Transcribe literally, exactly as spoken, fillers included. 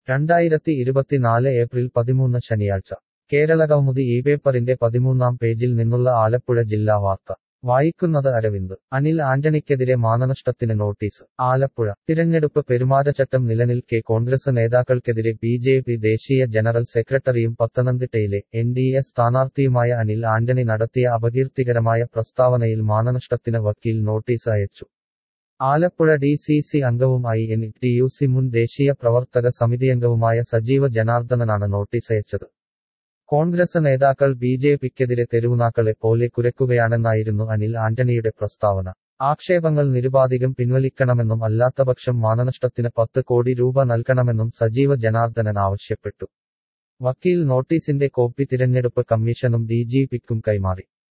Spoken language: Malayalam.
രണ്ടായിരത്തി ഇരുപത്തിനാല് ഏപ്രിൽ പതിമൂന്ന് ശനിയാഴ്ച കേരളകൗമുദി ഈ പേപ്പറിന്റെ പതിമൂന്നാം പേജിൽ നിന്നുള്ള ആലപ്പുഴ ജില്ലാ വാർത്ത വായിക്കുന്നത് അരവിന്ദ് അനിൽ ആന്റണിക്കെതിരെ മാനനഷ്ടത്തിന് നോട്ടീസ് ആലപ്പുഴ തിരഞ്ഞെടുപ്പ് പെരുമാറ്റച്ചട്ടം നിലനിൽക്കെ കോൺഗ്രസ് നേതാക്കൾക്കെതിരെ ബി ജെ പി ദേശീയ ജനറൽ സെക്രട്ടറിയും പത്തനംതിട്ടയിലെ എൻ ഡി എ സ്ഥാനാർത്ഥിയുമായ അനിൽ ആന്റണി നടത്തിയ അപകീർത്തികരമായ പ്രസ്താവനയിൽ മാനനഷ്ടത്തിന് വക്കീൽ നോട്ടീസ് അയച്ചു. ആലപ്പുഴ ഡി സി സി അംഗവും I N T U C മുൻ ദേശീയ പ്രവർത്തക സമിതിയംഗവുമായ സജീവ ജനാർദ്ദനനാണ് നോട്ടീസയച്ചത്. കോൺഗ്രസ് നേതാക്കൾ ബി ജെ പിക്കെതിരെ തെരുവുനാക്കളെ പോലെ കുരയ്ക്കുകയാണെന്നായിരുന്നു അനിൽ ആന്റണിയുടെ പ്രസ്താവന. ആക്ഷേപങ്ങൾ നിരുപാധികം പിൻവലിക്കണമെന്നും അല്ലാത്തപക്ഷം മാനനഷ്ടത്തിന് പത്ത് കോടി രൂപ നൽകണമെന്നും സജീവ ജനാർദ്ദനൻ ആവശ്യപ്പെട്ടു. വക്കീൽ നോട്ടീസിന്റെ കോപ്പി തിരഞ്ഞെടുപ്പ് കമ്മീഷനും ഡി ജി പിക്കും കൈമാറി.